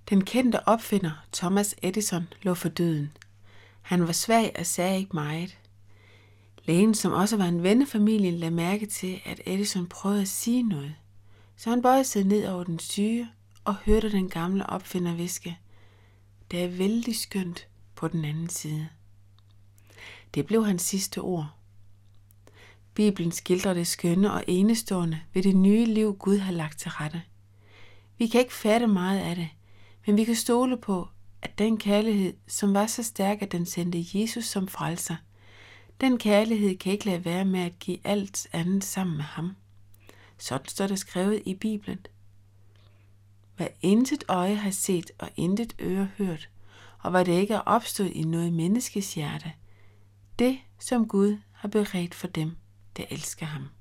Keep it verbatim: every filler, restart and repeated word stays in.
Den kendte opfinder Thomas Edison lå for døden. Han var svag og sagde ikke meget. Lægen, som også var en ven af familien, lagde mærke til, at Edison prøvede at sige noget. Så han bøjede sig ned over den syge og hørte den gamle opfinder hviske: "Det er vældig skønt på den anden side." Det blev hans sidste ord. Bibelen skildrer det skønne og enestående ved det nye liv, Gud har lagt til rette. Vi kan ikke fatte meget af det, men vi kan stole på, at den kærlighed, som var så stærk, at den sendte Jesus som frelser, den kærlighed kan ikke lade være med at give alt andet sammen med ham. Sådan står det skrevet i Bibelen. Hvad intet øje har set og intet øre hørt, og hvad det ikke er opstået i noget menneskes hjerte, det som Gud har beredt for dem, der elsker ham.